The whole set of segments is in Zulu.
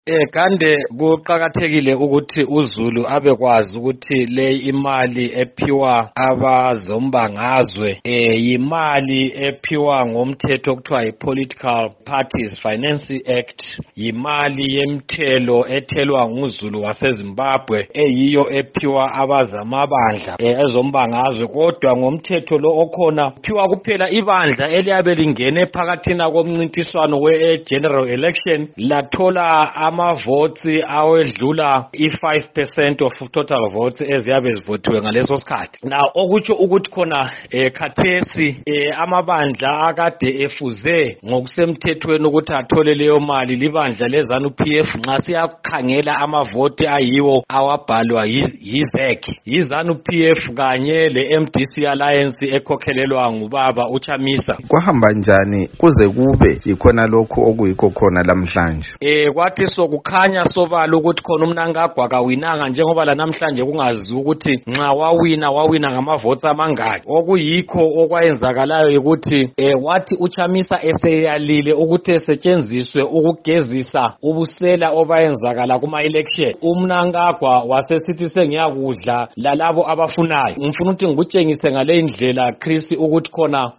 Kande kuqakathekile ukuthi uZulu abekwazi ukuthi le imali ephiwa abazombangazwe yimali ephiwa ngomthetho okuthiwa yi-Political Parties Finance Act, yimali yemthelo ethelwa nguZulu waseZimbabwe eyiyo ephiwa abazamabandla ezombangazwe. Kodwa ngomthetho lo okhona phiwa kuphela ibandla eliyabe lingene phakathina komncintiswano we-general election lathola ama-votes awedlula i-5% of total votes eziyabe zivotiwe ngaleso sikhathi. Na okutsho ukuthi khona khathesi amabandla akade efuze ngokusemthethweni ukuthi athole leyo mali libandla leZANU-PF nxa siyakhangela amavote ayiwo awabhalwa yiZANU-PF kanye le-MDC Alliance ekhokhelelwa ngubaba uChamisa. Kwahamba njani kuze kube ikhona lokho okuyikho khona lamhlanje? Kwathi sokukhanya sobala ukuthi khona uMnangagwa kawinanga njengoba la namhlanje kungazi ukuthi nxa wawina ngamavotes amangaki. Okuyikho okwayenzakalayo ukuthi wathi uChamisa eseyalile ukuthi esetshenziswe ukugezisa ubusela obayenzakala kuma election. uMnangagwa wasesithi sengiyakudla lalabo abafunayo. Ngifuna ukuthi ngikutshengise ngale indlela Chris ukuthi khona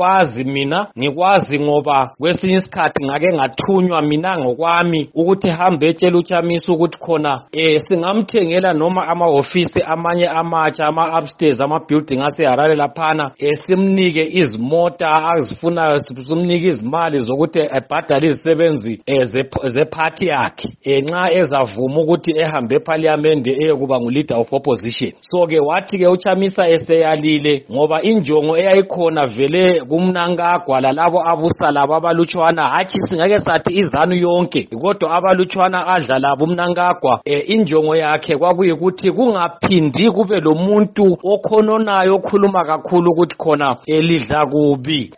ngikwazi ngoba kwesinye isikhathi ngake ngathunywa mina ngokwami ukuthi hambe etshela uChamisa ukuthi khona singamthengela noma amahofisi amanye amatsha ama-upstairs ama-building aseHarare laphana simnike izimota azifunayo, simnike izimali zokuthi ebhadale izisebenzi ze-party yakhe nxa ezavuma ukuthi ehambe eParliament kuba ngu-leader of opposition. So-ke wathi-ke uChamisa eseyalile ngoba injongo eyayikhona vele kuMnangagwa lalabo abusa labo abalutshwana, hatshi singake sathi iZANU yonke kodwa abalutshwana adla labo uMnangagwa, injongo yakhe kwakuyikuthi kungaphindi kube lo muntu okhononayo okhuluma kakhulu ukuthi khona lidla kubi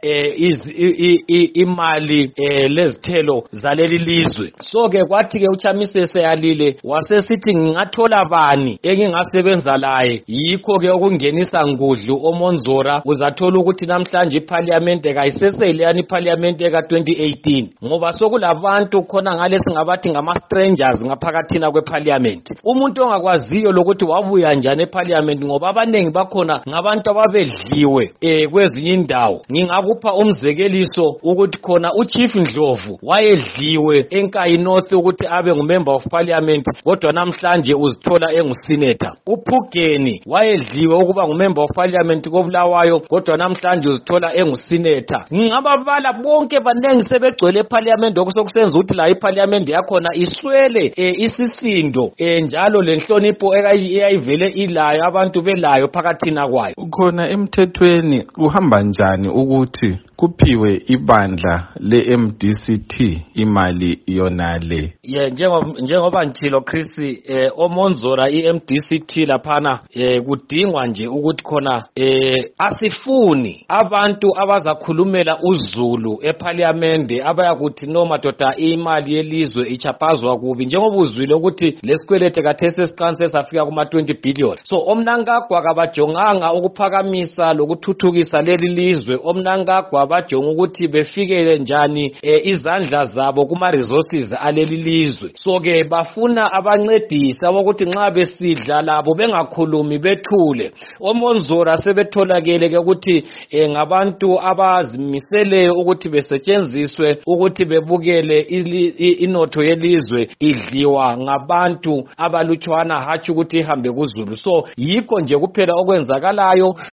imali lezithelo zaleli lizwe. So-ke kwathi-ke uChamisa eseyalile wasesithi ngingathola bani engingasebenza laye. Yikho-ke okungenisa ngudlu oMonzora uzathola ukuthi namhlanje iParliament kayiseseyileyani iParliament ka-2018 ngoba sokulabantu khona ngale singabathi ngama-strangers ngaphakathina kweParliament. Umuntu ongakwaziyo lokuthi wabuya njani eParliament ngoba abanengi bakhona ngabantu ababedliwe kwezinye indawo. Ngingakupha umzekeliso ukuthi khona uChief Ndlovu wayedliwe eNkayi North ukuthi abe ngumember of Parliament kodwa namhlanje uzithola engusenator. uPhugeni wayedliwe ukuba ngumember of Parliament koBulawayo kodwa namhlanje uzithola engusenator. Ngingababala bonke banengi sebegcwele eParliament okusokusenza ukuthi la iParliament yakhona iswele isisindo njalo lenhlonipho eyayivele ilayo abantu belayo phakathina kwayo. Khona emthethweni uhamba njani ukuthi kuphiwe ibandla le-MDCT imali yonale? Njengoba ngithilo Chris, oMonzora iMDCT laphana kudingwa nje ukuthi khona asifuni abantu abazakhulumela uZulu eParliament abayakuthi no madoda imali yelizwe ichapazwa kubi njengoba uzwile ukuthi lesikwelete kathesi esiqanse safika kuma 20 billion. So uMnangagwa kabajonganga ukuphakamisa lokuthuthukisa leli lizwe. uMnangagwa bajonga ukuthi befikele njani izandla zabo kuma resources aleli lizwe. So-ke bafuna abancedisi abokuthi nxa besidla labo bengakhulumi bethule. oMonzora sebetholakele ke ukuthi ngabantu abazimiseleyo ukuthi besetshenziswe ukuthi bebukele inotho yelizwe idliwa ngabantu abalutshwana hatshi ukuthi ihambe kuZulu. So yikho nje kuphela okwenzakalayo.